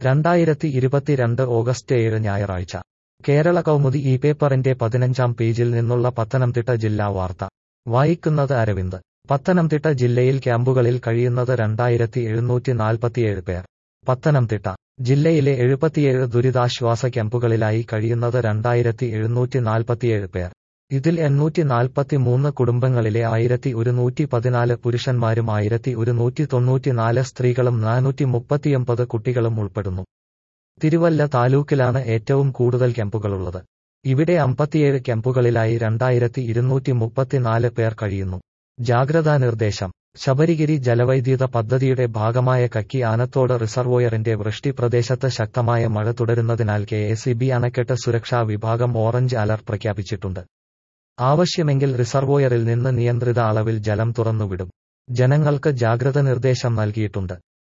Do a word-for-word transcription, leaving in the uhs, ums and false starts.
രണ്ടായിരത്തി ഇരുപത്തിരണ്ട് ഓഗസ്റ്റ് ഏഴ് ഞായറാഴ്ച കേരള കൗമുദി ഈ പേപ്പറിന്റെ പതിനഞ്ചാം പേജിൽ നിന്നുള്ള പത്തനംതിട്ട ജില്ലാ വാർത്ത വായിക്കുന്നത് അരവിന്ദ്. പത്തനംതിട്ട ജില്ലയിൽ ക്യാമ്പുകളിൽ കഴിയുന്നത് രണ്ടായിരത്തി എഴുന്നൂറ്റി നാൽപ്പത്തിയേഴ് പേർ. പത്തനംതിട്ട ജില്ലയിലെ എഴുപത്തിയേഴ് ദുരിതാശ്വാസ ക്യാമ്പുകളിലായി കഴിയുന്നത് രണ്ടായിരത്തി എഴുന്നൂറ്റി നാൽപ്പത്തിയേഴ് പേർ. ഇതിൽ എണ്ണൂറ്റി നാൽപ്പത്തിമൂന്ന് കുടുംബങ്ങളിലെ ആയിരത്തി ഒരുന്നൂറ്റി പതിനാല് പുരുഷന്മാരും ആയിരത്തി ഒരുന്നൂറ്റി തൊണ്ണൂറ്റിനാല് സ്ത്രീകളും നാനൂറ്റി മുപ്പത്തിയൊമ്പത് കുട്ടികളും ഉൾപ്പെടുന്നു. തിരുവല്ല താലൂക്കിലാണ് ഏറ്റവും കൂടുതൽ ക്യാമ്പുകളുള്ളത്. ഇവിടെ അമ്പത്തിയേഴ് ക്യാമ്പുകളിലായി രണ്ടായിരത്തി ഇരുന്നൂറ്റി മുപ്പത്തിനാല് പേർ കഴിയുന്നു. ജാഗ്രതാ നിർദ്ദേശം. ശബരിഗിരി ജലവൈദ്യുത പദ്ധതിയുടെ ഭാഗമായ കക്കി ആനത്തോട് റിസർവോയറിന്റെ വൃഷ്ടി പ്രദേശത്ത് ശക്തമായ മഴ തുടരുന്നതിനാൽ കെ എസ് ഇ ബി അണക്കെട്ട് സുരക്ഷാ വിഭാഗം ഓറഞ്ച് അലർട്ട് പ്രഖ്യാപിച്ചിട്ടുണ്ട്. ആവശ്യമെങ്കിൽ റിസർവോയറിൽ നിന്ന് നിയന്ത്രിത അളവിൽ ജലം തുറന്നുവിടും. ജനങ്ങൾക്ക് ജാഗ്രത നിർദ്ദേശം നൽകിയിട്ടുണ്ട്.